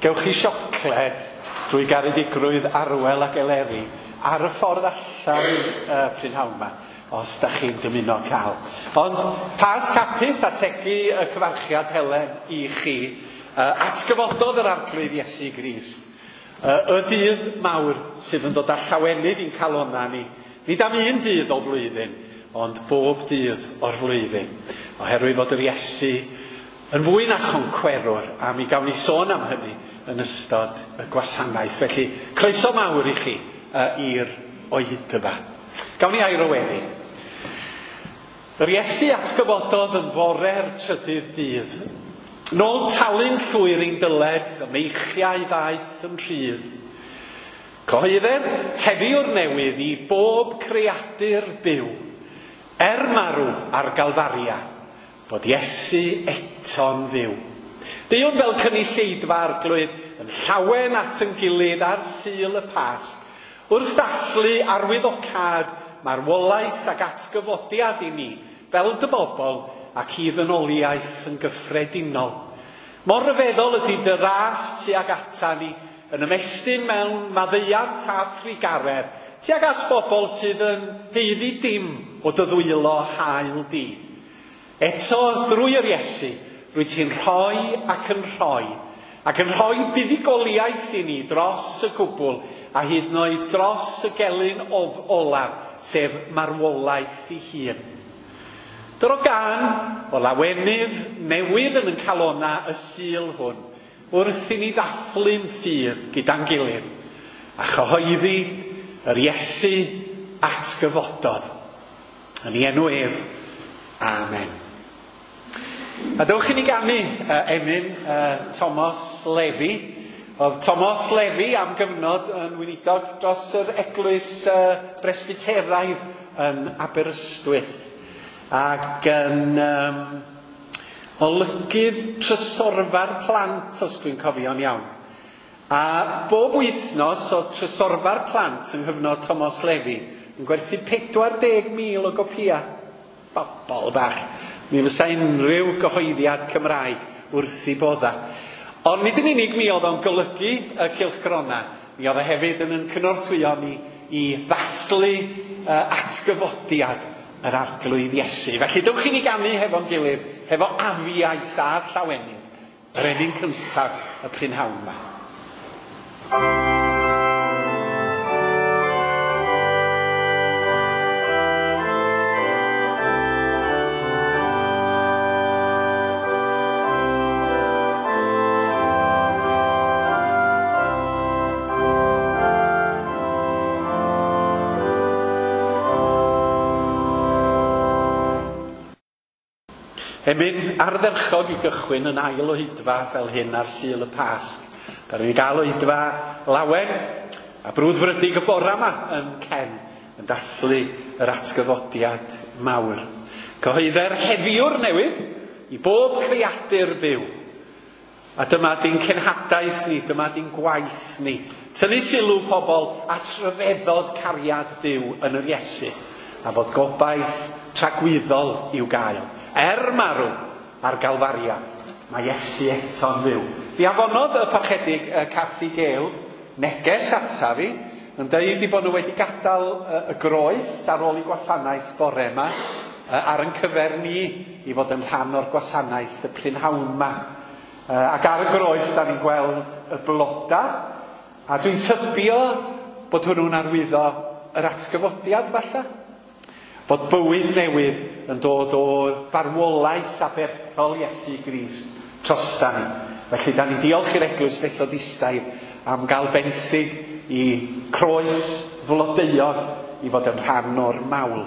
Gewch chi siocled drwy garedigrwydd Arwel ac Eleri ar y ffordd allan prynhawn yma, os da chi'n dymuno cael. Ond pas capus ategu y cyfarchiad Helen i chi, atgyfododd yr arglwydd Iesu Grist. Y dydd mawr sydd yn dod â llawenydd i'n calonna ni, nid am un dydd o flwyddyn, ond bob dydd o'r flwyddyn. Oherwydd fod yr Iesu yn fwy na choncwerwr, a mi gawn ni sôn am hynny yn ystod y gwasanaeth. Felly, croeso mawr i chi i'r oedfa. Gawn ni air o weddi. Yr Iesu atgyfododd yn fore'r trydydd dydd. Nôl talyn llwyr i'n dyled, y meichiau ddaeth yn rhydd. Cyhoedded heddiw'r newydd i bob creadur byw, marw ar Galfaria, bod Iesu eto'n fyw. Deuwn fel cynulleidfa arglwydd yn llawen at yn gilydd ar Sul y Pasg, wrth ddathlu arwyddocad marwolaeth ac atgyfodiad i ni, fel dy bobl ac i ddynoliaeth yn gyffredinol. Mor ryfeddol ydy dy ras tuag ata ni yn ymestyn mewn maddeuant a thrigaredd tuag at bobl sydd yn heiddi dim o dy ddwylo hael di. Eto drwy yr Iesu, rwy ti'n rhoi ac yn rhoi buddigoliaeth i ni dros y gwbl a hyd yn oed dros y gelyn olaf, sef marwolaeth ei hun. Dyro gan o lawenydd newydd yn calonna y Sul hwn, wrth i ni ddathlu'n ffydd gyda'n gilydd, a chyhoeddi yr Iesu atgyfododd. Yn ei enw ef, amen. A dewch i ni ganu emyn Thomas Levi. Oedd Thomas Levi am gyfnod yn weinidog dros yr eglwys Bresbyteraidd yn Aberystwyth, ac yn olygydd trysorfa'r plant, os dwi'n cofio'n iawn. A bob wythnos o trysorfa'r plant yng nghyfnod Thomas Levi yn gwerthu 40,000 o gopïa. Bobl bach. Mi fysa unrhyw gyhoeddiad Cymraeg wrth i bodda. Ond nid yn unig mi oedd o'n golygu y cylchgrona, mi oedd e hefyd yn cynorthwyo ni i ddathlu atgyfodiad yr arglwydd Iesu. Felly dewch i ni ganu hefo'n gilydd, hefo afiaeth a'r llawenydd, yr enyn cyntaf y prynhawn yma. Emyn ardderchog i gychwyn yn ail oedfa fel hyn ar Sul y Pasg. Da ni'n gael oedfa lawen a brwdfrydig y bora yma yn Cen yn dathlu yr atgyfodiad mawr. Cyhoedder heddiw'r newydd i bob creadur byw. A dyma di'n cenhadaeth ni, dyma di'n gwaith ni. Tynnu sylw pobl at ryfeddod cariad Duw yn yr Iesu, a fod gobaith tragwyddol i'w gael. Marw ar Galfaria, mae Iesu eto'n fyw. Fi afonodd y parchedig Cathy Gale neges ata fi, yn deud bod nhw wedi gadael y groes ar ôl i gwasanaeth bore yma, ar yn cyfer ni i fod yn rhan o'r gwasanaeth y prynhawn yma. Ac ar y groes da ni'n gweld y bloda, a dwi'n tybio bod hwnnw'n arwyddo yr atgyfodiad falle. Bod bywyd newydd yn dod o'r farwolaeth aberthol Iesu Grist trosta ni. Felly, da ni diolch i'r eglwys Fethodistaidd am gael benthyg i croes flodeuog i fod yn rhan o'r mawl.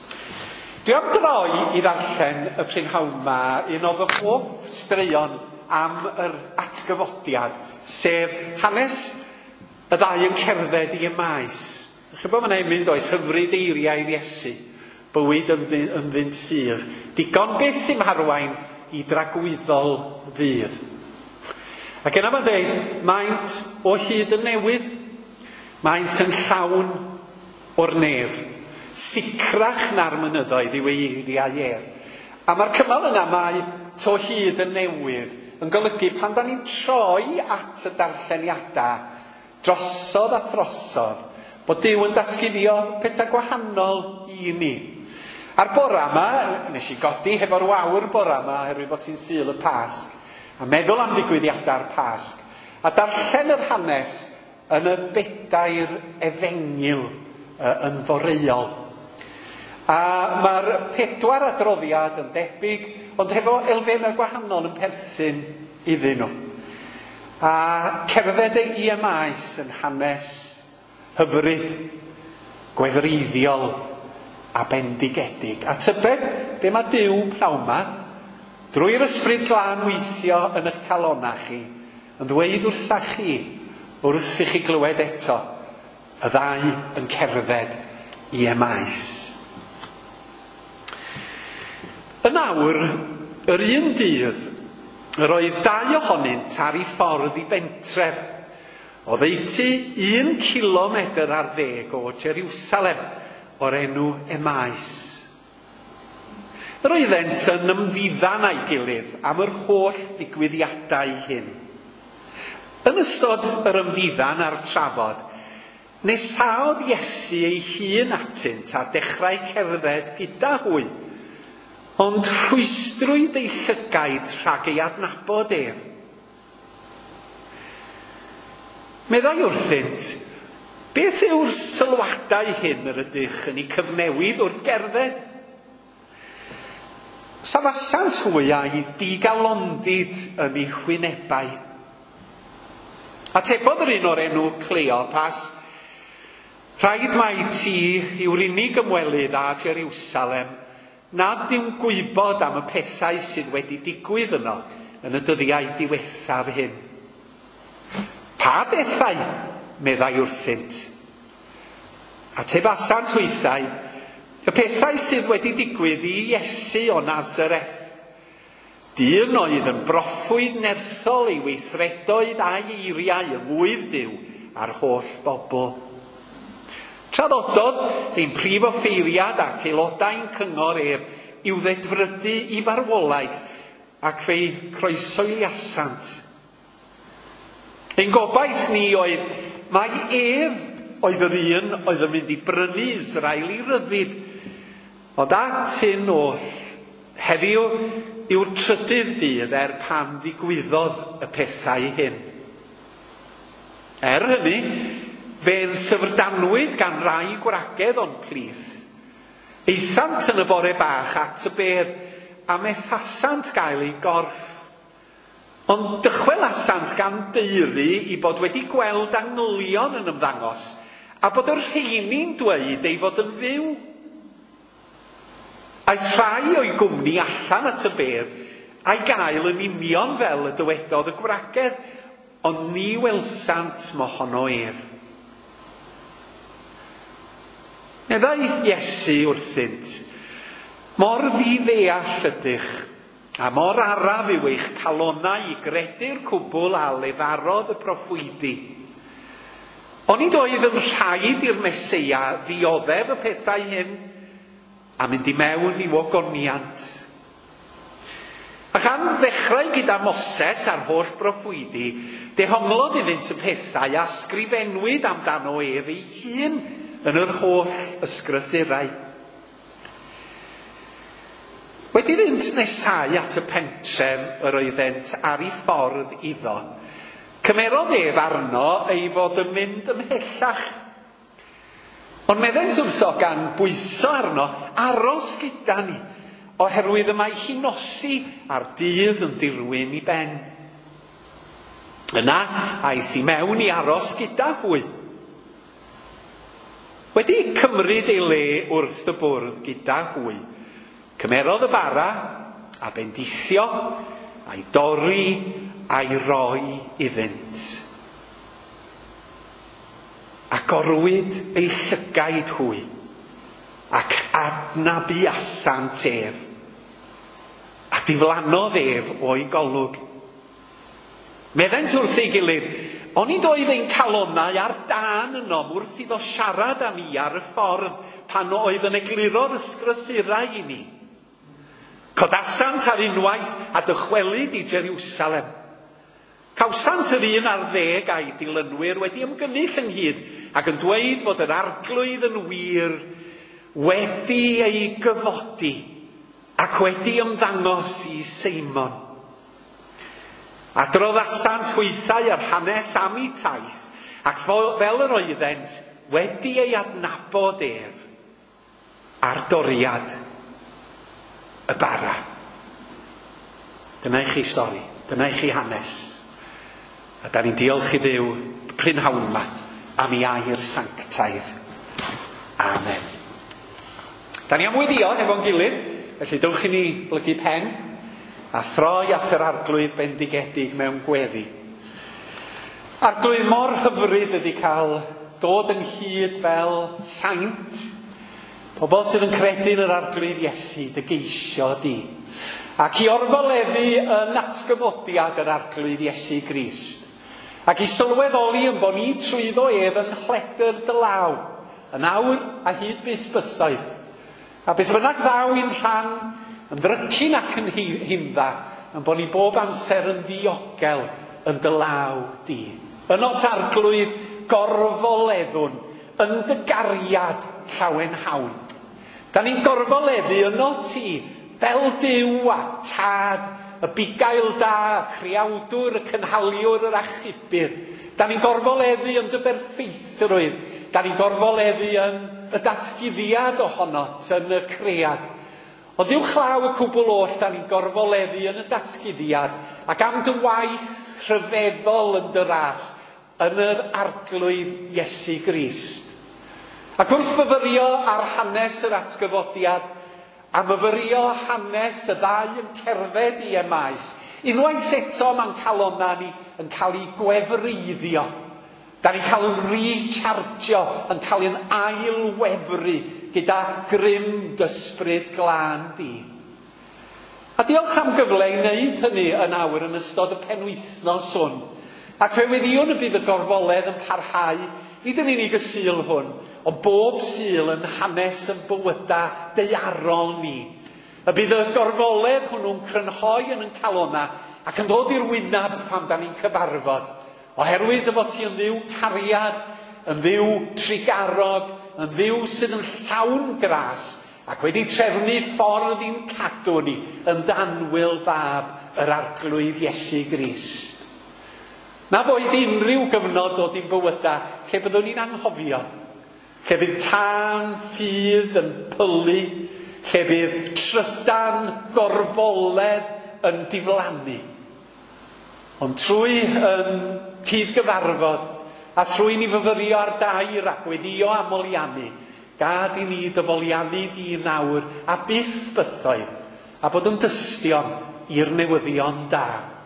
Dwi am droi i ddarllen y prynhawn yma un o fy hoff straeon am yr atgyfodiad, sef hanes y ddau yn cerdded i y maes. Chybod mae'n mynd oes hyfryd eiriau'r Iesu. Bywyd yn fynd sydd, digon byth i'm harwain i dragwyddol ddydd. Ac yna mae'n dweud, maent o hyd yn newydd, maent yn llawn o'r nef, sicrach na'r mynyddoedd i weiriau ef. A mae'r cymal yna mae to hyd yn newydd yn golygu pan da ni'n troi at y darlleniadau drosodd a throsodd, bod Duw yn datguddio pethau gwahanol i ni. A'r bora yma, nes i godi hefo'r wawr bora yma, oherwydd bod ti'n Sul y Pasg, a meddwl am ddigwyddiadau'r Pasg, a darllen yr hanes yn y bedair efengil yn foreol. A mae'r 4 adroddiad yn debyg, ond hefo elfennau gwahanol yn perthyn iddyn nhw. A cerdded ei maes yn hanes hyfryd, gwefreiddiol a bendigedig. A tybed be mae Duw pnawn yma, drwy'r ysbryd glân weithio yn eich calonnau chi, yn dweud wrthach chi, wrth i chi glywed eto, y ddau yn cerdded i maes. Yn awr, yr un dydd, yr oedd 2 ohonynt ar ei ffordd i bentref, oddeutu 1 kilometr ar 10 o Jerusalem, o'r enw Emmaus. Yr oeddent yn ymddiddan a'i gilydd am yr holl ddigwyddiadau hyn. Yn ystod yr ymddiddan a'r trafod, nesaodd Iesu ei hun atynt a dechrau cerdded gyda hwy, ond rhwystrwyd ei llygaid rhag ei adnabod ef. Meddai wrthynt, beth yw'r sylwadau hyn yr ydych yn ei cyfnewid wrth gerdded? Safasant hwy a'i digalondid yn ei hwynebau. Atebodd yr un o'r enw Cleopas, rhaid mai ti yw'r unig ymwelydd â Jerusalem nad yw'n gwybod am y pethau sydd wedi digwydd yno yn y dyddiau diwethaf hyn. Pa bethau, meddai wrthynt? Atebasant hwythau, y pethau sydd wedi digwydd i Iesu o Nazareth. Dyn oedd yn broffwyd nerthol ei weithredoedd a'i eiriau yng ngwydd Duw a'r holl bobl. Traddododd ein prif offeiriad ac aelodau'n cyngor ef i'w ddedfrydu i farwolaeth ac fe'i croeshoeliasant. Ein gobaith ni oedd mai ef oedd yr un oedd yn mynd i brynu Israel i ryddid, ond at hyn oll, heddiw yw'r 3ydd dydd pan ddigwyddodd y pethau hyn. Hynny, fe'n syfrdanwyd gan rai gwragedd o'n plith. Eithant yn y bore bach at y bedd am effasant gael ei gorff. Ond dychwelasant gan deulu i bod wedi gweld angylion yn ymddangos a bod yr rheini'n dweud ei fod yn fyw. Aeth rhai o'i gwmni allan at y bedd a'i gael yn union fel y dywedodd y gwragedd, ond ni welsant mohono ef. Meddai Iesu wrthynt, mor ddiddeall ydych, a mor araf yw eich calonnau i gredu'r cwbl a lefarodd y proffwydi. Ond nid oedd yn rhaid i'r Meseia ddioddef y pethau hyn a mynd i mewn i'w ogoniant. Ac am ddechrau gyda Moses a'r holl proffwydi, dehonglodd iddynt y pethau a sgrifennwyd amdano ef ei hun yn yr holl ysgrythurau. Wedi fynd nesau at y pentref yr oeddent ar ei ffordd iddo, cymerodd ef arno ei fod yn mynd ymhellach. Ond meddent wrtho gan bwyso arno aros gyda ni, oherwydd y mae hi nosi a'r dydd yn dirwyn i ben. Yna aeth i mewn i aros gyda hwy. Wedi cymryd ei le wrth y bwrdd gyda hwy, cymerodd y bara a bendithio, a'i dorri a'i roi iddynt. Ac orwyd ei llygaid hwy, ac adnabiasant ef, a diflannodd ef o'i golwg. Meddent wrth ei gilydd, ond nid oedd ein calonnau ar dan yno wrth iddo siarad â ni ar y ffordd pan oedd yn egluro'r ysgrythurau i ni. Codasant ar unwaith a dychwelyd i Jerusalem. Cawsant yr 1 ar 10 a'i dilynwyr wedi ymgynnull ynghyd ac yn dweud fod yr arglwydd yn wir wedi ei gyfodi ac wedi ymddangos i Seimon. Adroddasant hwythau ar hanes am ei taith ac fel yr oeddent wedi ei adnabod ef ar doriad y bara. Dyna i chi stori, dyna i chi hanes. A da ni'n diolch i Dduw prynhawn yma am ei air sanctaidd. Amen. Da ni am weddio efo'n gilydd, felly dewch i ni blygu pen a throi at yr arglwydd bendigedig mewn gweddi. Arglwydd mor hyfryd ydi cael dod ynghyd fel saint, pobl sydd yn credu yn yr arglwydd Iesu, dy geisio di, ac i orfoleddu yn atgyfodiad yr arglwydd Iesu Grist. Ac i sylweddoli yn bod ni trwyddo ef yn chledr dy law, yn awr a hyd bys bysoedd. A beth bynnag ddaw i'n rhan, yn ddrycyn ac yn hindda, yn bod ni bob amser yn ddiogel yn dy law di. Yn o't arglwydd gorfoleddwn, yn dy gariad llawen hawn. Da ni'n gorfoleddu yn o't ti, fel Duw a tad, y bugail da, criawdwr, y cynhaliwr, yr achubbydd. Da ni'n gorfoleddu yn dy berffeithrwydd. Da ni'n gorfoleddu yn y datguddiad ohonot, yn y cread. O ddiwchlaw y cwbl oll, da ni'n gorfoleddu yn y datguddiad, ac am dy waith rhyfeddol yn dy ras, yn yr arglwydd Iesu Grist. Ac wrth fyfyrio ar hanes yr atgyfodiad, a myfyrio hanes y ddau yn cerdded i emaes, unwaith eto mae'n calonna ni yn cael ei gwefreiddio. Da ni'n cael yn rechargio, yn cael ein ailwefru gyda grym dysbryd glân di. A diolch am gyfle i wneud hynny yn awr yn ystod y penwythnos hwn. Ac fe weddiwn y bydd y gorfoledd yn parhau, nid yn unig y sul hwn, ond bob sul yn hanes yn bywyda daearol ni. Y bydd y gorfoledd hwnnw'n crynhoi yn calonna ac yn dod i'r wyneb pan da ni'n cyfarfod. Oherwydd y fod ti yn dduw cariad, yn dduw trigarog, yn dduw sydd yn llawn gras ac wedi trefnu ffordd i'n cadw ni yn danwyl fab yr arglwydd Iesu Grist. Na boed unrhyw gyfnod dod i'n bywyda lle byddwn ni'n anghofio, lle bydd tân ffydd yn pylu, lle bydd trydan gorfoledd yn diflannu. Ond trwy cydgyfarfod a trwy ni fyfyrio ar dair ac weddio amoliannu, gad i ni dyfoliannu di nawr a byth bythoedd, a bod yn dystion i'r newyddion da.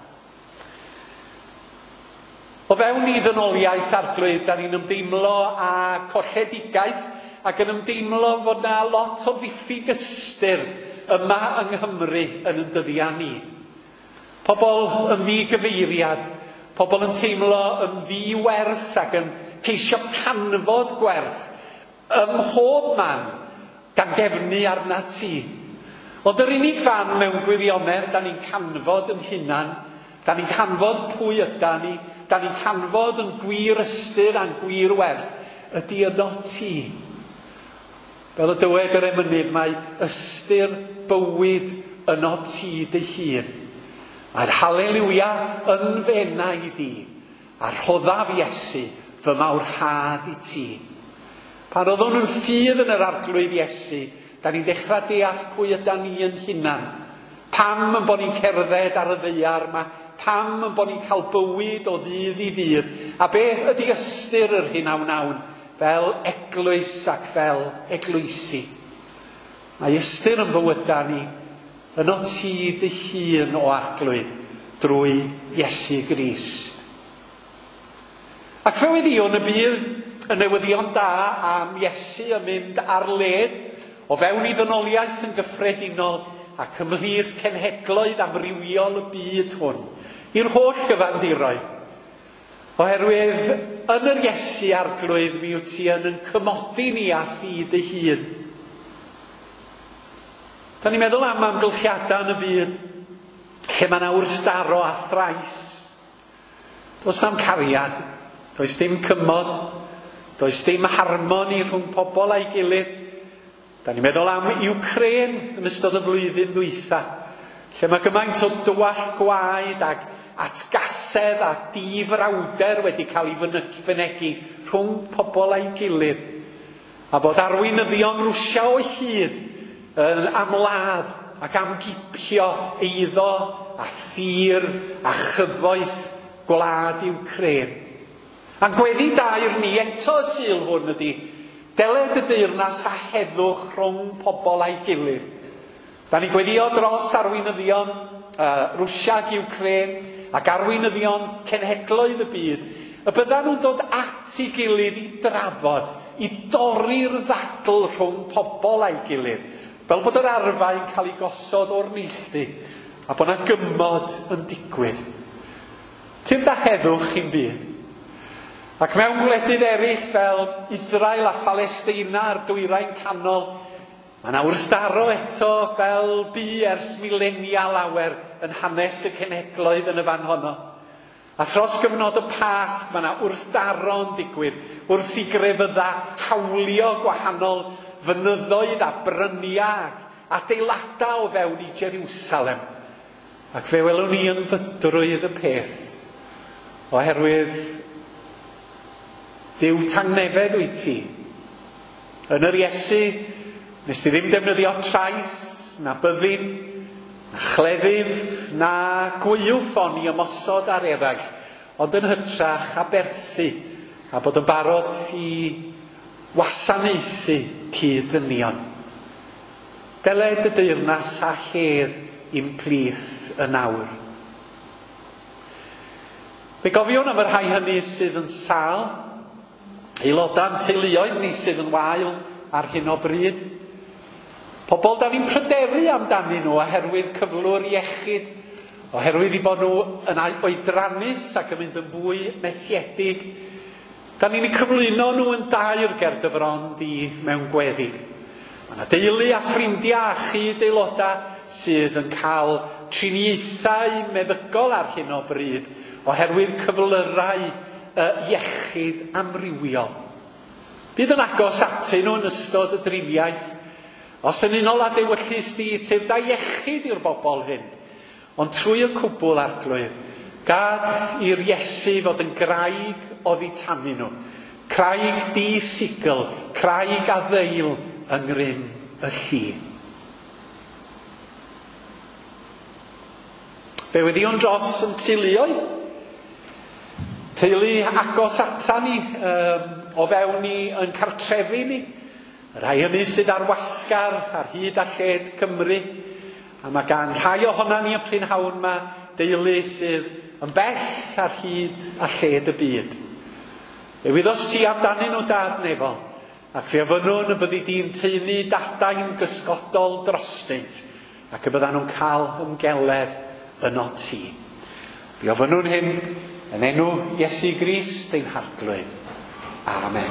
O fewn i ddynoliaeth arglwydd, da ni'n ymdeimlo â colledigaeth ac yn ymdeimlo fod na lot o ddiffyg ystyr yma yng Nghymru yn ein dyddiau ni. Pobl yn ddi-gyfeiriad, pobl yn teimlo yn ddi-werth ac yn ceisio canfod gwerth ym mhob man gan gefnu arna ti. Ond yr unig fan mewn gwirionedd da ni'n canfod yn hunan, da ni'n canfod pwy yda ni, da ni'n canfod yn gwir ystyr a'n gwir werth, ydy yno ti. Fel y dywed yr emynydd, mae ystyr bywyd yno ti dy hun. Mae'r haleluia yn fenau di, a'r rhoddaf Iesu fy mawrhad i ti. Pan oeddwn nhw'n ffydd yn yr arglwydd Iesu, da ni'n dechrau deall pwy yda ni yn hunan. Pam yn bod ni'n cerdded ar y ddeiar yma, pam yn bod ni'n cael bywyd o ddydd i ddydd, a be ydy ystyr yr hyn awn fel eglwys ac fel eglwysi. Mae ystyr yn bywyda ni yno ti dy hun o arglwydd drwy Iesu Grist. Ac fe weddiwn y bydd y newyddion da am Iesu yn mynd ar led o fewn i ddynoliaeth yn gyffredinol ac ymhlith cenhedloedd amrywiol y byd hwn i'r holl gyfandiroedd. Oherwydd yn yr Iesu arglwydd mi wyt ti yn cymodi ni a thi dy hun. Da ni'n meddwl am amgylchiadau yn y byd lle mae yna wrthdaro a thrais. Does na'm cariad, does dim cymod, does dim harmoni rhwng pobl a'i gilydd. Da ni'n meddwl am Ukraine yn ystod y flwyddyn ddwytha, lle mae gymaint o dywallt gwaed ag atgasedd a difrawder wedi cael ei fynegu rhwng pobl a'i gilydd. A fod arweinyddion Rwsia o hyd yn amladd ac amgipio eiddo a thir a chyfoeth gwlad Ukraine. A'n gweddi dair ni eto y Sul hwn ydy deled y deyrnas a heddwch rhwng pobl a'i gilydd. Da ni gweddio dros arweinyddion Rwsia ac Ukraine ac arweinyddion cenhedloedd y byd, y byddan nhw'n dod at ei gilydd i drafod, i dorri'r ddadl rhwng pobl a'i gilydd, fel bod yr arfau'n cael ei gosod o'r neilltu a bod yna gymod yn digwydd. Ti'n da heddwch i'n byd. Ac mewn gwledydd eraill fel Israel a Phalestina a'r dwyrain canol, mae yna wrthdaro eto fel bu ers milenia lawer yn hanes y cenhedloedd yn y fan honno. A thros gyfnod y Pasg mae yna wrthdaro yn digwydd wrth i grefydda hawlio gwahanol fynyddoedd a bryniau ac adeiladau o fewn i Jerusalem. Ac fe welwn ni yn fydrwydd y peth, oherwydd Duw tangnefedd wyt ti. Yn yr Iesu, nes ti ddim defnyddio trais, na byddin, na chleddyf, na gwywffon i ymosod ar eraill, ond yn hytrach a berthu, a bod yn barod i wasanaethu cyd-ddynion. Deled y deyrnas a hedd i'n plith y nawr. Fe gofiwn am y rhai hynny sydd yn sâl, aeloda'n teuluoedd ni sydd yn wael ar hyn o bryd. Pobl da ni'n pryderu amdanyn nhw oherwydd cyflwr iechyd, oherwydd i bod nhw yn oedrannus ac yn mynd yn fwy methiedig. Da ni'n cyflwyno nhw yn dair ger dyfron di mewn gweddi. Mae yna deulu a ffrindiau a chyd aelodau sydd yn cael triniaethau meddygol ar hyn o bryd oherwydd cyflyrau iechyd amrywiol. Bydd yn agos atyn nhw yn ystod y driniaeth os yn unol a dewyllus di tifda iechyd i'r bobl hyn, ond trwy y cwbl arglwydd gad i'r Iesu fod yn graig oddi tannu nhw, craig di-sigl, craig a ddeil yng ngryn y llu. Fe weddion dros yn teuluoedd, teulu agos ata ni o fewn ni yn cartrefi ni, rhai hynny sydd ar wasgar ar hyd a lled Cymru, a mae gan rhai ohona ni y prynhawn yma deulu sydd yn bell ar hyd a lled y byd. Fe wyddos ti amdanyn nhw dad nefol, ac fe ofynnwn y byddi di'n teulu dadain gysgodol drostynt, ac y byddan nhw'n cael ymgeled yno ti. Fe ofynnwn hyn yn enw Iesu Grist ein harglwydd. Amen.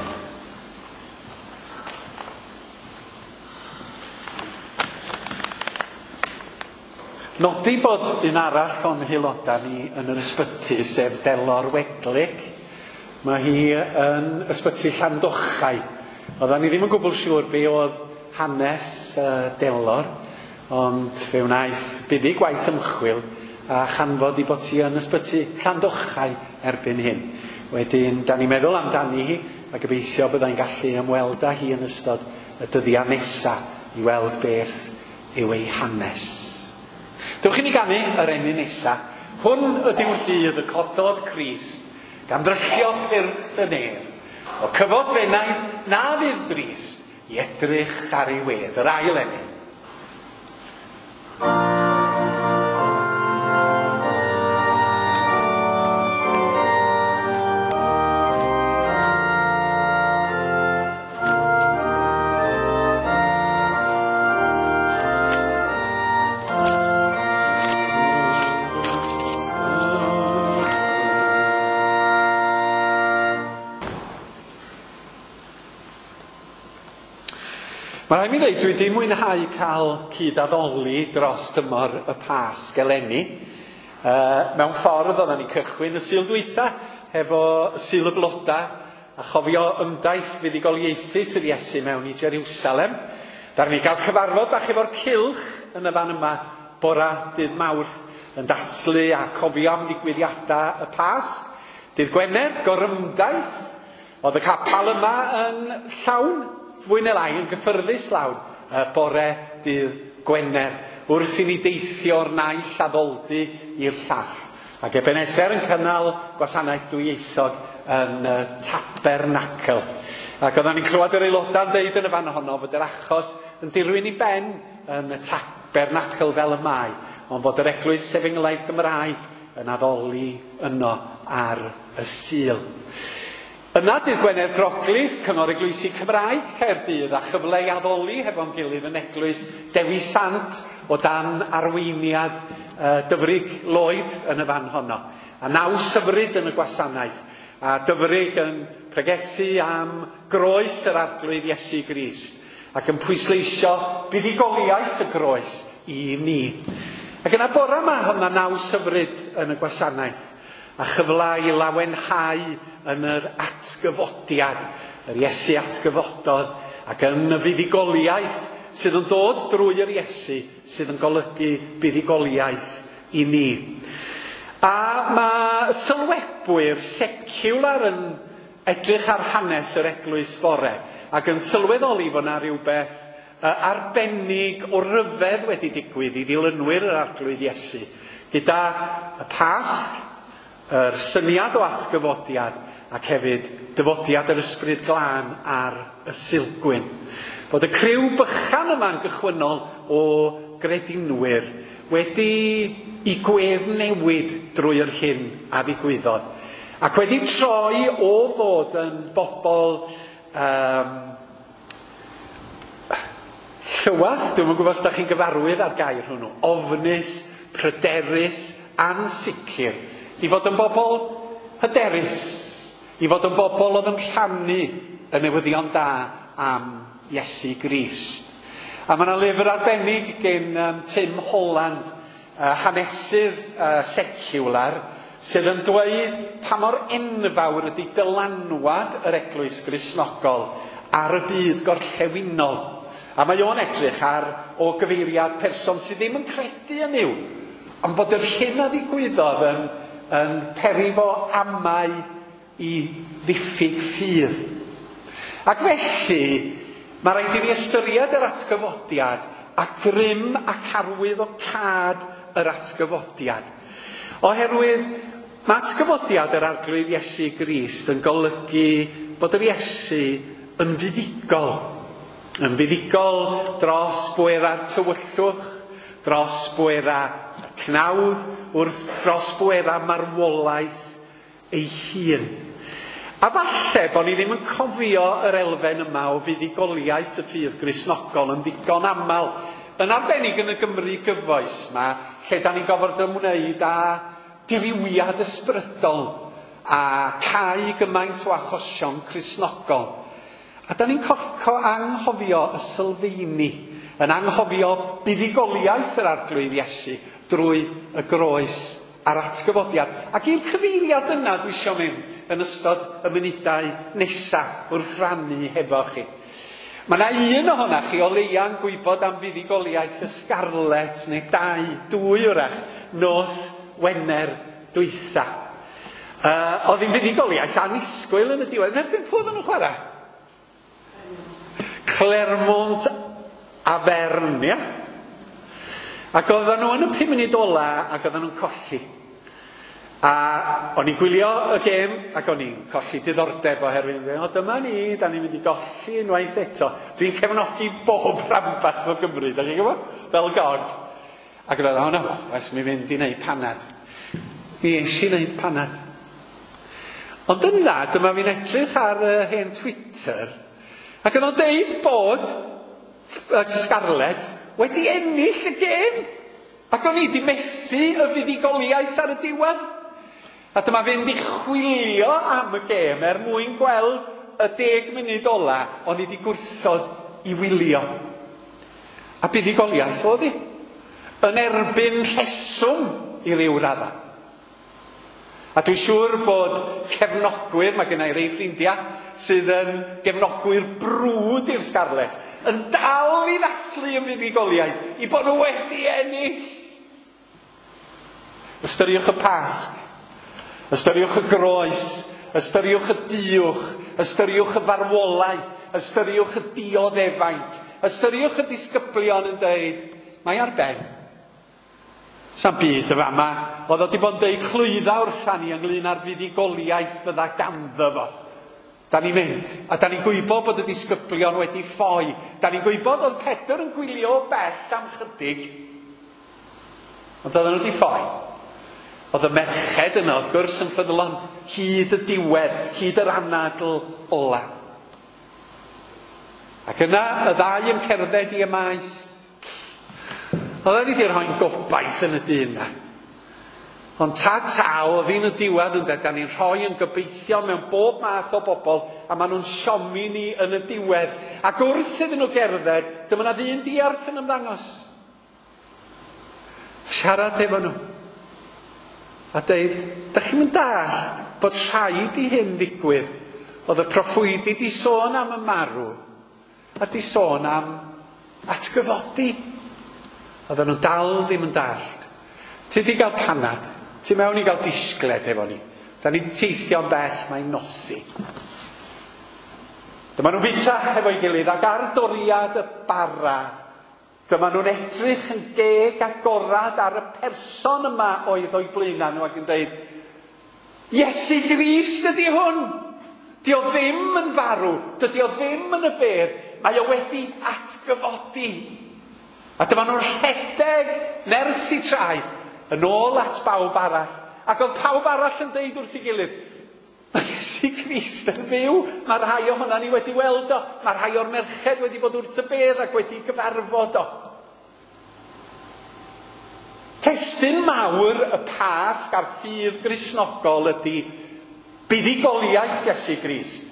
Nodi bod un arall o'n haelodau ni yn yr ysbyty, sef Delor Weglig. Mae hi yn ysbyty Llandochai. Oeddan ni ddim yn gwbl siŵr be oedd hanes Delor, ond fe wnaeth buddi gwaith ymchwil a chanfod i bod ti yn ysbyty Llandochai erbyn hyn. Wedyn, da ni'n meddwl amdani hi, a gobeithio byddai'n gallu ymweld â hi yn ystod y dyddiau nesaf i weld beth yw ei hanes. Dewch i ni ganu yr enni nesaf. Hwn ydy'r dydd y cododd Crist, gan dryllio pyrth y nef, o cyfod fenaid na fydd drist, i edrych ar ei wedd, yr ail enni. Mae rhaid mi ddweud, dwi wedi mwynhau cael cyd-addoli dros dymor y Pasg eleni. Mewn ffordd oedden ni'n cychwyn y Sul dwytha efo Sul y Bloda a chofio ymdaith fuddugoliaethus yr Iesu mewn i Jerusalem. Dar ni gael cyfarfod bach efo'r cylch yn y fan yma bora dydd Mawrth yn dathlu a cofio am ddigwyddiadau y Pasg. Dydd Gwener, gorymdaeth, oedd y capal yma yn llawn, fwy neu lai yn gyffyrddus lawn, bore dydd Gwener, wrth i ni deithio o'r naill addoldy i'r llall. Ac Ebenezer yn cynnal gwasanaeth dwyieithog yn Tabernacl. Ac oedden ni'n clywed yr aelodau'n dweud yn y fan honno fod yr achos yn dirwyn i ben yn y Tabernacl fel y mae, ond fod yr Eglwys Efengylaeth Gymraeg yn addoli yno ar y Sul. Yna dydd Gwener Groglith, Cyngor Eglwysi Cymraeg, Caerdydd, a chyfle i addoli hefo'n gilydd yn Eglwys Dewi Sant o dan arweiniad Dyfrig Lloyd yn y fan honno. A naws hyfryd yn y gwasanaeth, a Dyfrig yn pregethu am groes yr arglwydd Iesu Grist, ac yn pwysleisio buddugoliaeth y groes i ni. Ac yna bore yma hwnna naws hyfryd yn y gwasanaeth, a chyfle i lawenhau yn yr atgyfodiad, yr Iesu atgyfododd, ac yn y fuddugoliaeth sydd yn dod drwy'r Iesu, sydd yn golygu buddugoliaeth i ni. A mae sylwebwyr seciwlar yn edrych ar hanes yr Eglwys bore, ac yn sylweddoli fod yna rhywbeth arbennig o ryfedd wedi digwydd i ddilynwyr yr arglwydd Iesu, gyda y Pasg, yr syniad o atgyfodiad, ac hefyd dyfodiad yr Ysbryd Glân ar y Silgwyn. Bod y criw bychan yma'n gychwynnol o gredinwyr wedi i gweddnewid drwy'r hyn a ddigwyddodd, ac wedi troi o fod yn bobl llywath, dwi'n gwybod os da chi'n gyfarwydd ar gair hwnnw, ofnus, pryderus, ansicr, i fod yn bobl hyderus, i fod yn bobl oedd yn rhannu y newyddion da am Iesu Grist. A mae yna lyfr arbennig gen Tim Holland, hanesydd seciwlar, sydd yn dweud pa mor enfawr ydy dylanwad yr Eglwys Gristnogol ar y byd gorllewinol. A mae o'n edrych ar o gyfeiriad person sydd ddim yn credu yn yw, ond bod yr hyn a ddigwyddodd yn perifo amau i ddiffyg ffydd. Ac felly, mae rhaid i ni ystyried yr atgyfodiad a grym ac arwydd o cad yr atgyfodiad. Oherwydd, mae atgyfodiad yr arglwydd Iesu Grist yn golygu bod yr Iesu yn fuddigol. Yn fuddigol dros bwera'r tywyllwch, dros bwera y cnawd, dros bwera marwolaeth ei hun. A falle bod ni ddim yn cofio yr elfen yma o fuddugoliaeth y ffydd Gristnogol yn ddigon aml, yn arbennig yn y Gymru gyfoes yma, lle da ni'n gofod ymwneud â diriwiad ysbrydol a cau gymaint o achosion Cristnogol. A da ni'n anghofio y sylfaeni, yn anghofio buddugoliaeth yr arglwydd Iesu drwy y groes a'r atgyfodiad. Ac i'r cyfeiriad yna dwi eisiau mynd yn ystod y munudau nesaf wrth rannu hefo chi. Mae yna un ohonoch chi o leia'n gwybod am fuddugoliaeth y Scarlet, neu dwy wrach, nos Wener dwytha. Oedd hi'n fuddugoliaeth annisgwyl yn y diwedd. Pwy oedden nhw'n chwarae? Clermont a Fern, ia? Ac oedden nhw yn y 5 munud ola ac oedden nhw'n colli. A o'n i'n gwylio y gêm ac o'n i'n colli diddordeb oherwydd, dyma ni, da ni'n mynd i golli unwaith eto. Dwi'n cefnogi bob rhambat o Gymru, da chi'n gwybod? Fel gog. Ac o'n i'n dweud, oes mi fynd i wneud panad. Mi eisiau wneud panad. Ond yn dda, dyma fi'n edrych ar hen Twitter, ac o'n deud bod Scarlet wedi ennill y gêm. Ac o'n i di methu y fuddugoliaeth ar y diwedd. A dyma fynd i chwilio am y gêm mwyn gweld y 10 munud ola o'n i di gwrthod i wylio. A buddugoliaeth oedd hi. Yn erbyn rheswm i ryw radda. A dwi'n siŵr bod cefnogwyr, mae gennau rei ffrindiau, sydd yn gefnogwyr brwd i'r Scarlet, yn dal i ddathlu yn fuddugoliaeth, i bod nhw wedi ennill. Ystyriwch y Pasg, ystyriwch y groes, ystyriwch y diwch, ystyriwch y farwolaeth, ystyriwch y dioddefaint, ystyriwch y disgyblion yn dweud, mae ar ben. Sa'n byd y fama, oedd o di bod yn dweud clwydda wrthyn ni ynglyn â'r fuddugoliaeth fydda ganddo fo. Da ni'n mynd, a da ni'n gwybod bod y disgyblion wedi ffoi. Da ni'n gwybod oedd Pedr yn gwylio bell am chydig. Ond oedden nhw wedi ffoi. Oedd y merched yna, wrth gwrs, yn ffyddlon hyd y diwedd, hyd yr anadl ola. Ac yna, y ddau yn cerdded i y maes. Oedden ni wedi rhoi'n gobaith yn y dyn yna. Ond ta, oedd hi'n y diwedd yn da ni'n rhoi yn gobeithio mewn bob math o bobl, a maen nhw'n siomi ni yn y diwedd. Ac wrth iddyn nhw gerdded, dyma na ddyn diarth yn ymddangos. Siarad efo nhw. A dweud, dych chi'n mynd dallt bod rhaid i hyn ddigwydd. Oedd y proffwydi di sôn am y marw, a di sôn am atgyfodi. Oedden nhw dal ddim yn dallt. Ti di gael panad, ti mewn i gael disgled efo ni. Da ni di teithio'n bell, mae'n nosi. Dyma nhw'n bita efo'i gilydd, ac ar doriad y bara, dyma nhw'n edrych yn geg agorad ar y person yma oedd o'i blaena nhw ac yn dweud, Iesu Grist ydi hwn. Di o ddim yn farw, dydi o ddim yn y bedd, mae o wedi atgyfodi. A dyma nhw'n rhedeg nerth i traed, yn ôl at bawb arall. Ac oedd pawb arall yn deud wrth ei gilydd, mae Iesu Grist yn fyw, mae rhai ohona ni wedi weld o, mae rhai o'r merched wedi bod wrth y bedd ac wedi gyfarfod o. Testun mawr y Pasg a'r ffydd Gristnogol ydy buddugoliaeth Iesu Grist.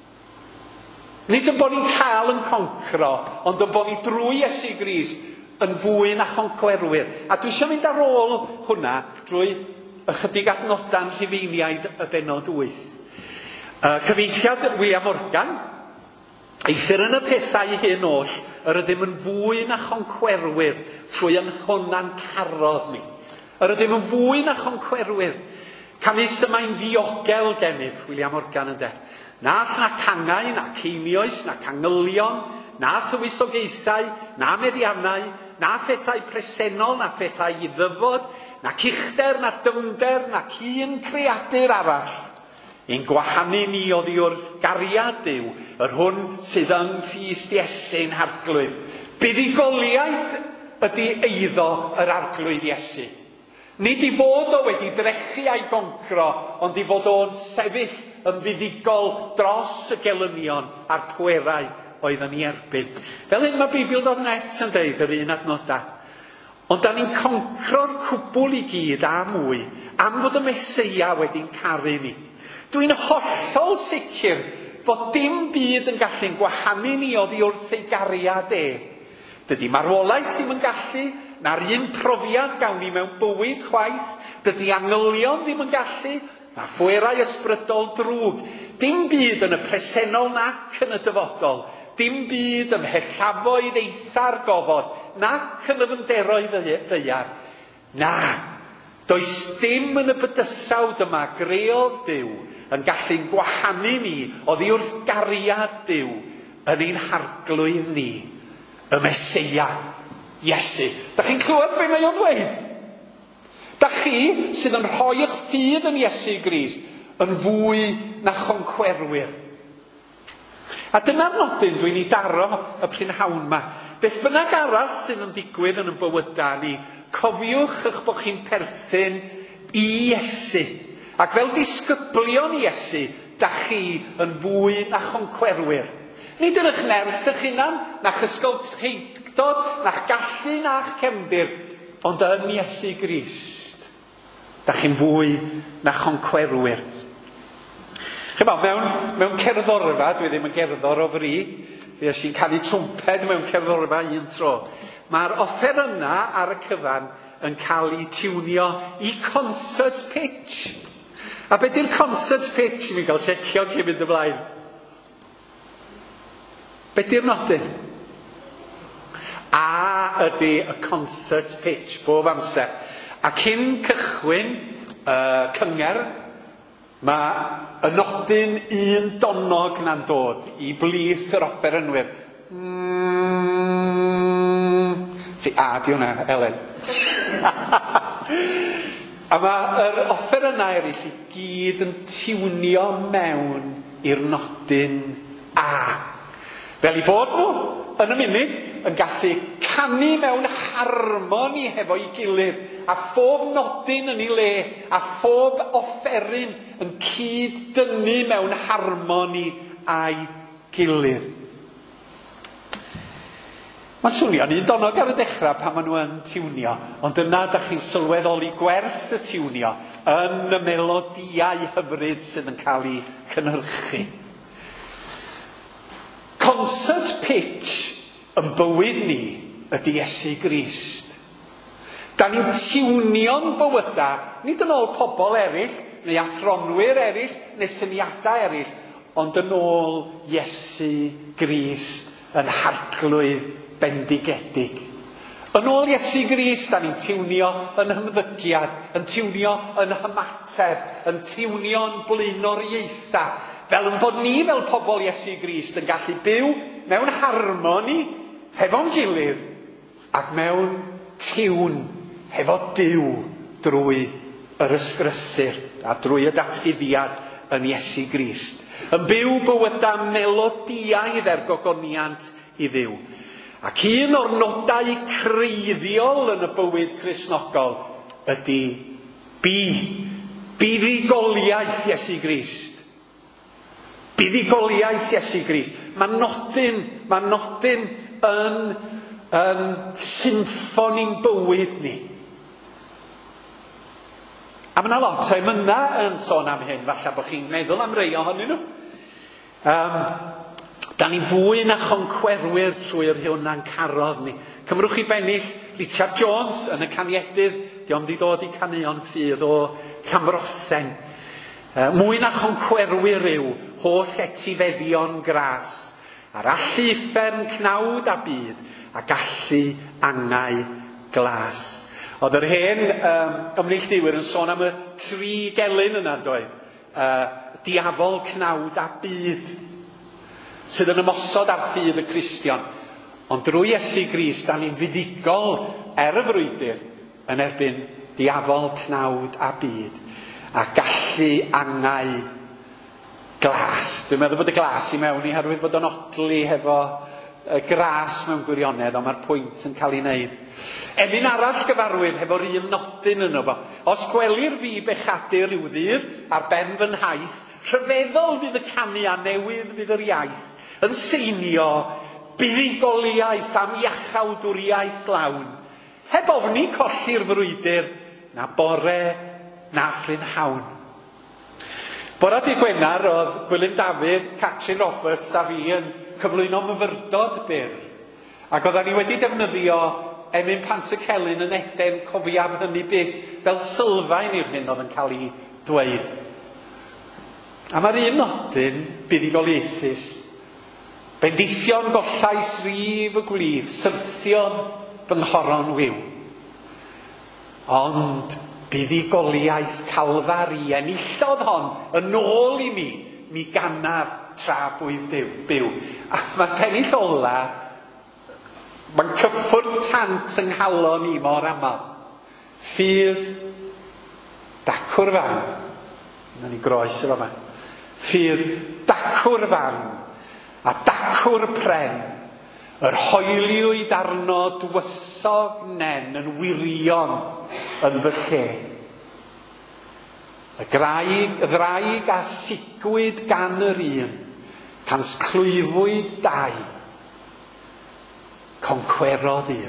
Nid yn bod ni'n cael yn concro, ond yn bod ni drwy Iesu Grist yn fwy na chonclerwyr. A dwi eisiau mynd ar ôl hwnna drwy ychydig adnoda'n Rhufeiniaid y bennod 8. Cyfeithiad William Morgan, eithir yn y pethau hyn oll, yr ydym yn fwy na choncwerwyr trwy yn hwnna'n carodd ni. Yr ydym yn fwy na choncwerwyr. Canis yma'n ddiogel gennyf, William Morgan yn de. Nath na cangau, na ceimioes, na cangylion, na thywysogaethau, na meddiannau, na phethau presennol, na phethau i ddyfod, na cichder, na dyfnder, na cyn creadur arall. Ein gwahanu ni oddi wrth gariad Duw, yr hwn sydd yng Nghrist Iesu'n arglwydd. Buddugoliaeth ydy eiddo yr arglwydd Iesu. Nid i fod o wedi drechu a'i goncro, ond i fod o'n sefyll yn fuddigol dros y gelynion a'r pwerau oedd yn ei erbyn. Fel hyn mae Beibl.net yn deud yr un adnoda. Ond da ni'n concro'r cwbl i gyd a mwy am fod y Meseia wedi'n caru ni. Dwi'n hollol sicr fod dim byd yn gallu'n gwahanu ni oddi wrth ei gariad e. Dydy marwolaeth ddim yn gallu, na'r un profiad gawn ni mewn bywyd chwaith, dydy angylion ddim yn gallu, na phwerau ysbrydol drwg. Dim byd yn y presennol nac yn y dyfodol, dim byd ym mhellafoedd eitha'r gofod, nac yn y fynderoedd ddeiar. Na, does dim yn y bydysawd yma greodd Duw yn gallu'n gwahanu ni oddi wrth gariad Duw yn ein harglwydd ni, y Meseia, Iesu. Da chi'n clywed be mae o'n dweud? Da chi sydd yn rhoi eich ffydd yn Iesu Grist yn fwy na choncwerwyr. A dyna'r nodyn dwi'n ei daro y prynhawn yma. Beth bynnag arall sydd yn digwydd yn y bywydau ni, cofiwch eich bod chi'n perthyn i Iesu. Ac fel disgyblion Iesu, da chi yn fwy na choncwerwyr. Nid yn eich nerth eich hunan, na'ch ysgolheictod, na'ch gallu, na'ch cefndir, ond yn Iesu Grist. Da chi'n fwy na choncwerwyr. Chyba, mewn cerddorfa, dwi ddim yn gerddor o fri, fi ys i'n canu trwmped mewn cerddorfa un tro. Mae'r offerynna ar y cyfan yn cael ei tiwnio i concert pitch. A be di'r concert pitch? Mi'n cael checio cyn mynd ymlaen. Be di'r nodyn? A ydy y concert pitch bob amser. A cyn cychwyn cyngerdd, mae y nodyn un donog na'n dod i blith yr offerynwyr. A, di hwnna, Elen. A mae'r offerynnau eraill i gyd yn tiwnio mewn i'r nodyn A. Fel i bod nhw, yn y munud, yn gallu canu mewn harmoni hefo'i gilydd, a phob nodyn yn ei le, a phob offeryn yn cyd-dynnu mewn harmoni a'i gilydd. Mae'n swnio'n un donog ar y dechrau pan maen nhw yn tiwnio, ond yna ydych chi'n sylweddoli gwerth y tiwnio yn y melodiau hyfryd sydd yn cael ei cynhyrchu. Concert pitch yn bywyd ni ydy Iesu Grist. Da ni'n tiwnio'n bywyda, nid yn ôl pobl eraill, neu athronwyr eraill, neu syniadau eraill, ond yn ôl Iesu Grist yn harglwydd bendigedig. Yn ôl Iesu Grist, da ni'n tiwnio yn hymddygiad, yn tiwnio yn hymateb, yn tiwnio yn blaenoriaetha, fel yn bod ni fel pobl Iesu Grist yn gallu byw mewn harmoni hefo'n gilydd ac mewn tiwn hefo Duw drwy yr ysgrythur a drwy y datguddiad yn Iesu Grist. Yn byw bywyda melodiaidd gogoniant i Dduw. Ac un o'r nodau creiddiol yn y bywyd Cristnogol ydy buddugoliaeth Iesu Grist. Buddugoliaeth Iesu Grist. Mae nodyn yn symffoni'n bywyd ni. A mae yna lot o emyna yn sôn am hyn, falle bod chi'n meddwl am rei ohonyn nhw. Da ni fwy na choncwerwyr trwy'r hwnna'n carodd ni. Cymrwch i bennill Richard Jones yn y caniedydd, diom di dod i canuo'n ffydd o Llanbrothen. Mwy na choncwerwyr yw, holl etifeddion gras, a'r allu uffern cnawd a byd, a gallu angau glas. Oedd yr hen ymneilltuwyr yn sôn am y tri gelyn yna, doedd? Diafol, cnawd a byd, sydd yn ymosod ar ffydd y Cristion. Ond drwy Iesu Grist, da ni'n fuddigol y frwydr yn erbyn diafol, cnawd a byd, a gallu angau glas. Dwi'n meddwl bod y glas i mewn i herwydd bod o'n odli hefo gras mewn gwirionedd, ond mae'r pwynt yn cael ei wneud. Emyn arall gyfarwydd hefo'r un nodyn yno fo. Os gwelir fi bechadu ryw ddydd ar ben fy nhaith, rhyfeddol fydd y canu a newydd fydd yr iaith yn seinio buddugoliaeth am iachawdwriaeth lawn, heb ofni colli'r frwydr na bore na ffrynhawn. Bore dydd Gwener oedd Gwilym Dafydd, Catrin Roberts a fi yn cyflwyno myfyrdod byr. Ac oedden ni wedi defnyddio Emyn Pantycelyn yn Eden, cofiaf hynny byth, fel sylfaen i'r hyn oedd yn cael ei dweud. A mae'r un nodyn buddugoliaethus, bendithion gollais rif y gwlydd, syrthiodd fy nghoron wyw. Ond buddugoliaeth Calfari enillodd hon yn ôl i mi ganaf tra bwyf byw. A mae'r pennill ola, mae'n cyffwrdd tant yng nghalon i mor aml. Ffydd dacwr fan. Yna ni groes efo yma. Ffydd dacwr fan a dacwr pren. Yr hoeliwyd arno dwysog nen yn wirion yn fy lle. Y ddraig a sigwyd gan yr un, cans clwyfwyd dau, concwerodd un.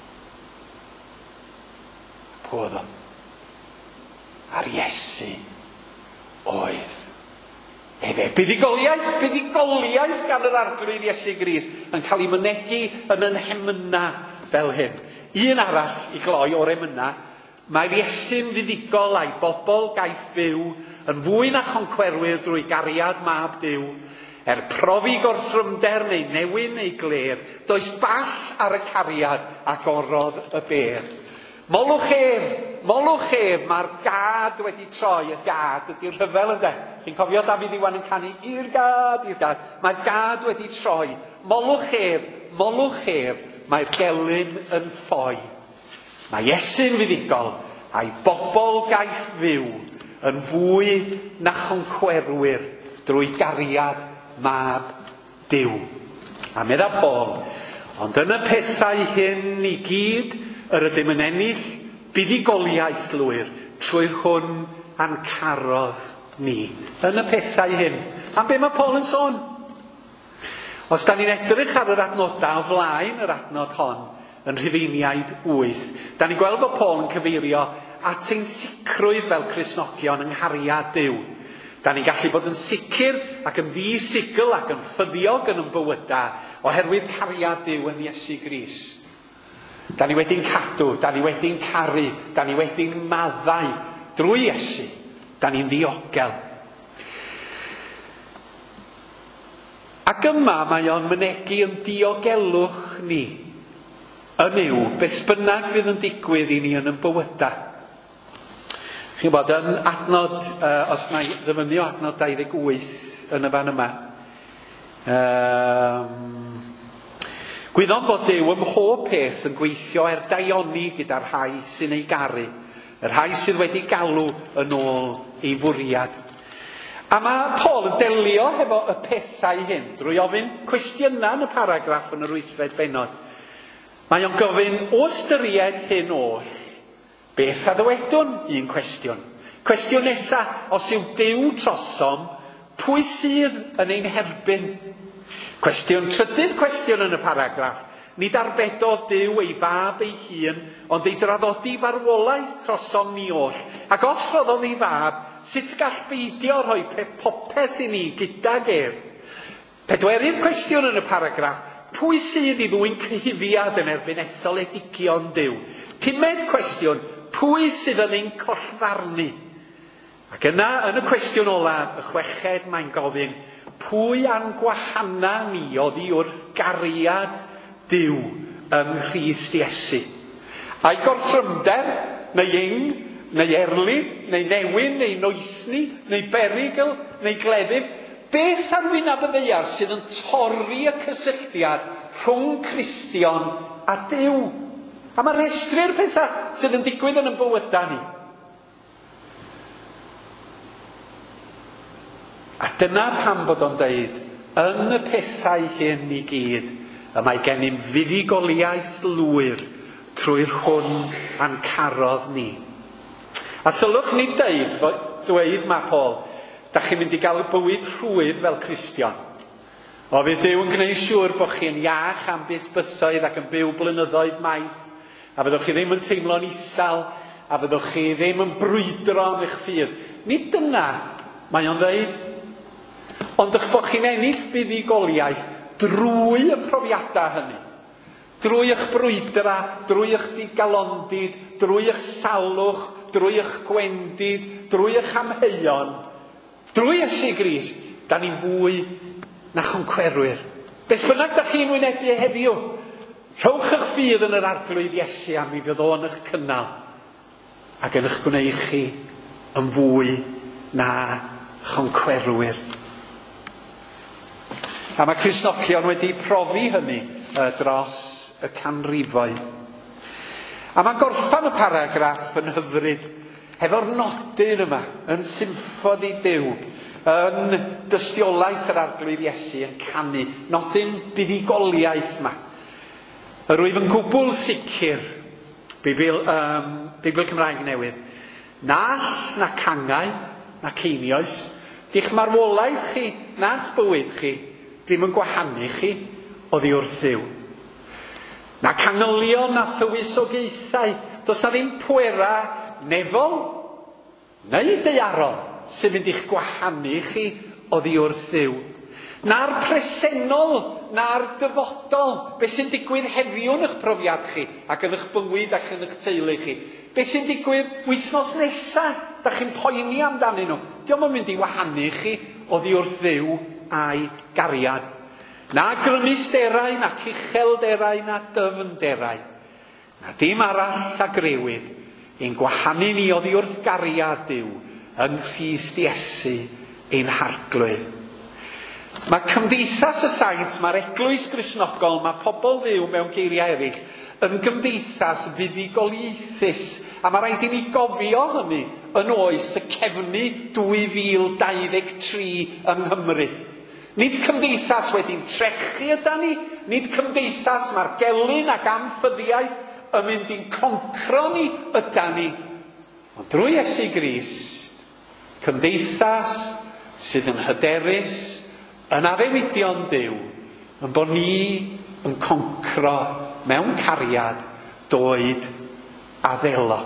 Pwy oedd o? Ar Iesu oedd. Buddugoliaeth gan yr arglwydd Iesu Grist yn cael ei mynegu yn yn hemynau fel hyn. Un arall i gloi o'r emynau, mae'r Iesu'n fuddigol a'i bobl gaiff fyw yn fwy na choncwerwyr drwy gariad mab Duw, profi gorthrymder neu newyn neu gler, does ball ar y cariad a gorodd y ber. Molwch ef, mae'r gad wedi troi, y gad ydy'r rhyfel ynde. Chi'n cofio Dafydd Iwan yn canu, i'r gad. Mae'r gad wedi troi. Molwch ef, mae'r gelyn yn ffoi. Mae Iesu'n fuddigol a'i bobl gaiff fyw yn fwy na choncwerwyr drwy gariad mab Duw. A medda Paul, ond yn y pethau hyn i gyd, yr ydym yn ennill buddugoliaeth lwyr trwy'r hwn a'n carodd ni. Yn y pethau hyn. Am be mae Paul yn sôn? Os da ni'n edrych ar yr adnodau o flaen yr adnod hon, yn Rhufeiniaid 8, da ni'n gweld bod Paul yn cyfeirio at ein sicrwydd fel Cristnogion yng nghariad Duw. Da ni'n gallu bod yn sicr ac yn ddisigl ac yn ffyddiog yn bywydau oherwydd cariad Duw yn Iesu Grist. Da ni wedi'n cadw, da ni wedi'n caru, da ni wedi'n maddau drwy Iesu. Da ni'n ddiogel. Ac yma mae o'n mynegu yn diogelwch ni. Yn yw, beth bynnag fydd yn digwydd i ni yn bywydau. Chi'n bod, yn adnod, os na i ddyfynnu o adnod 28 yn y fan yma, gwyddom bod Duw ym mhob peth yn gweithio daioni gyda'r rhai sy'n ei garu, yr rhai sydd wedi galw yn ôl ei fwriad. A mae Paul yn delio hefo y pethau hyn drwy ofyn cwestiynau yn y paragraff yn yr 8fed bennod. Mae o'n gofyn o ystyried hyn oll, beth a ddywedwn? Un cwestiwn. Cwestiwn nesaf, os yw Duw trosom, pwy sydd yn ein herbyn? Trydydd cwestiwn yn y paragraff, nid arbedodd Duw ei fab ei hun, ond ei draddodi farwolaeth trosom ni oll. Ac os roddodd ei fab, sut gall beidio rhoi popeth i ni gydag ef? Pedwerydd cwestiwn yn y paragraff, pwy sydd i ddwy'n cyhuddiad yn erbyn etholedigion Duw? Pumed cwestiwn, pwy sydd yn ein collfarnu? Ac yna, yn y cwestiwn olaf, y chweched, mae'n gofyn, pwy a'n gwahana ni oddi wrth gariad Duw yng Nghrist Iesu? A'i gorthrymder, neu ing, neu erlyd, neu newyn, neu noesni, neu berigl, neu gleddyf, beth ar wyneb y ddeiar sydd yn torri y cysylltiad rhwng Cristion a Duw? A mae rhestru'r pethau sydd yn digwydd yn bywydau ni. A dyna pam bod o'n dweud, yn y pethau hyn i gyd, y mae gennym fuddugoliaeth lwyr trwy'r hwn a'n carodd ni. A sylwch ni dweud mae Paul, da chi'n mynd i gael bywyd rhwydd fel Cristion. O fydd Duw yn gwneud siŵr bod chi'n iach am bysoedd ac yn byw blynyddoedd maith, a fyddwch chi ddim yn teimlo'n isal, a fyddwch chi ddim yn brwydro am eich ffydd. Nid dyna mae o'n dweud, ond eich bod chi'n ennill buddugoliaeth drwy y profiadau hynny. Drwy eich brwydra, drwy eich digalondid, drwy eich salwch, drwy eich gwendid, drwy eich amheuon, drwy Iesu Grist, da ni'n fwy na choncwerwyr. Beth bynnag da chi'n wynebu heddiw, rhowch eich ffydd yn yr arglwydd Iesu am mi fydd o'n eich cynnal ac yn eich gwneud chi yn fwy na choncwerwyr. A mae Cristnogion wedi profi hynny dros y canrifoedd. A mae'n gorffan y paragraff yn hyfryd hefo'r nodyn yma, yn symffoni Duw, yn dystiolaeth yr arglwydd Iesu yn canu, nodyn buddugoliaeth yma. Yr wyf yn gwbl sicr, Beibl Cymraeg Newydd, na all, na cangau, na ceinios, di'ch marwolaeth chi, na'ch bywyd chi, ddim yn gwahanu chi oddi wrth Dduw. Na canlynion na thywysogaethau, does na ddim pwera nefol neu daearon sy'n mynd i'ch gwahanu chi oddi wrth Dduw. Na'r presennol, na'r dyfodol, beth sy'n digwydd heddiw yn eich profiad chi, ac yn eich bywyd ac yn eich teulu chi. Beth sy'n digwydd wythnos nesaf, da chi'n poeni amdanyn nhw. Diolch yn mynd i wahanu chi oddi wrth Dduw a'i gariad. Na grymusterau, na uchelderau, na dyfnderau. Na dim arall a grewyd, ein gwahanu ni oddi wrth gariad Duw yng Nghrist Iesu ein harglwydd. Mae cymdeithas y saint, mae'r eglwys Gristnogol, mae pobl Dduw mewn geiriau eraill, yn gymdeithas fuddigoliaethus. A mae rhaid i ni gofio hynny yn oes y cefnu 2023 yng Nghymru. Nid cymdeithas wedi'n trechu yda ni, nid cymdeithas mae'r gelyn ac amffyddiaeth yn mynd i'n concro ni yda ni. Ond drwy Iesu Grist, cymdeithas sydd yn hyderus, yn addewidion Duw, yn bod ni yn concro mewn cariad doed a ddelo.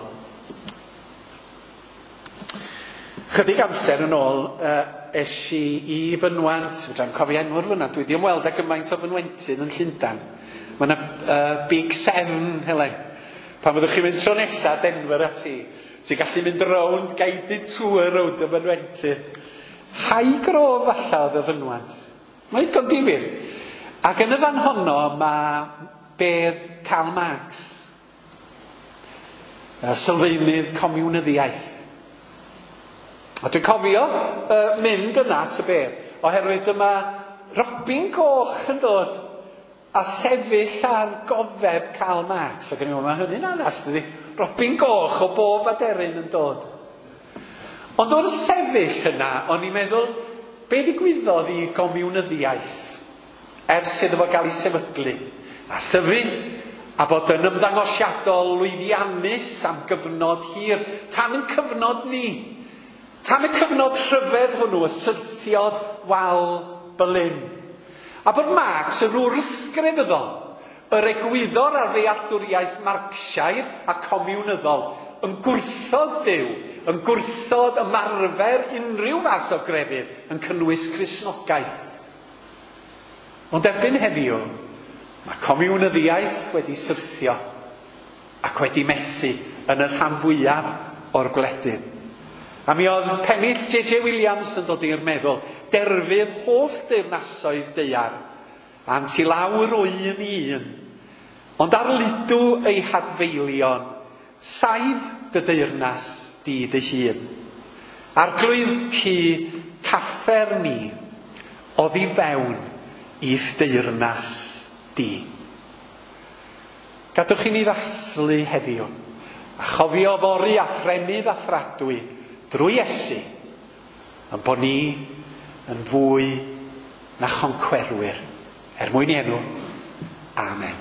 Chydig amser yn ôl, eisi i fynwant, fedrai'm cofio enw'r fyna, dwi wedi ymweld ag gymaint o fynwentydd yn Llundain. Mae yna Big Seven, Helen. Pan fyddwch chi'n mynd tro nesaf Denver a ti'n gallu mynd rownd guided tour rownd y fynwentydd. Hai grof falla oedd y fynwant. Mae'n digon difyr. Ac yn y fan honno mae bedd Karl Marx, sylfaenydd comiwnyddiaeth. A dwi'n cofio mynd yna at y bedd, oherwydd yma Robin Goch yn dod a sefyll ar gofeb Karl Marx. Ac yn ymwneud, mae hynny'n anas, dydi? Robin Goch o bob aderyn yn dod. Ond o'r sefyll yna, o'n i'n meddwl, be ddigwyddodd i gomiwnyddiaeth ers iddo fo gael ei sefydlu a thyfu, a bod yn ymddangosiadol lwyddiannus am gyfnod hir, tan yn cyfnod ni. Tan y cyfnod rhyfedd hwnnw, y syrthiod wal Berlin. A bod Marx yr wrthgrefyddol, yr egwyddor ar ddealltwriaeth Marxaidd a comiwnyddol, yn gwrthod Dduw, yn gwrthod ymarfer unrhyw fath o grefydd yn cynnwys Cristnogaeth. Ond erbyn heddiw, mae comiwnyddiaeth wedi syrthio ac wedi methu yn y rhan fwyaf o'r gwledydd. A mi oedd pennill J.J. Williams yn dod i'r meddwl, derfydd holl deyrnasoedd daear, am ti lawr o un i un, ond ar ludw ei hadfeilion, saif dy deyrnas di dy hun. Arglwydd cu caffer ni, oddi fewn i'th deyrnas di. Gadwch i ni ddathlu heddiw, a chofio fori a threnydd a thradwy, drwy Iesu, yn bod ni yn fwy na choncwerwyr. Mwyn i enw. Amen.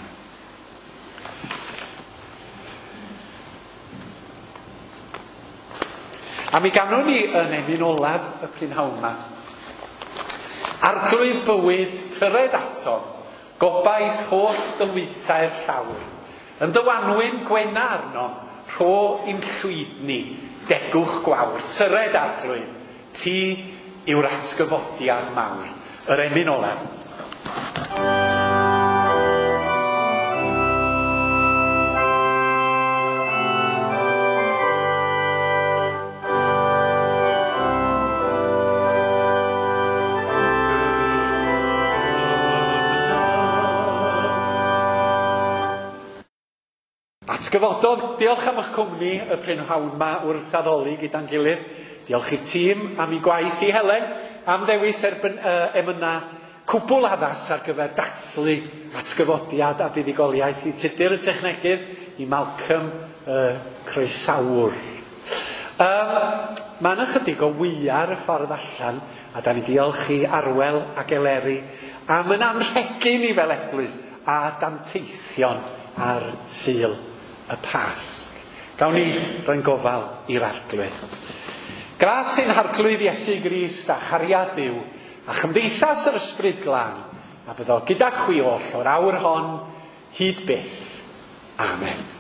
A mi ganwn ni yn emyn olaf y prynhawn yma. Arglwydd bywyd tyred ato, gobaith holl dylwythau'r llawr. Yn dywanwyn gwena arno, rho i'n llwydni, degwch gwawr, tyred arglwydd, ti yw'r atgyfodiad mawr. Yr emyn olaf. Atgyfododd, diolch am eich cwmni y prynhawn yma wrth addoli gyda'n gilydd. Diolch i'r tîm am ei gwaith i Helen, am ddewis erbyn emyna cwbl addas ar gyfer dathlu atgyfodiad a buddigoliaeth, i Tudur y Technegydd, i Malcolm Croesawr. Mae yna chydig o wyar y ffordd allan, a da ni diolch i Arwel ac Eleri am yn anrhegyn i fel eglwys a danteithion ar Sul y Pasg. Gawn ni roi'n gofal i'r arglwydd. Gras sy'n harglwydd Iesu Grist a chariad Duw a chymdeithas yr ysbryd glân, a byddo gyda chwi oll o'r awr hon hyd byth. Amen.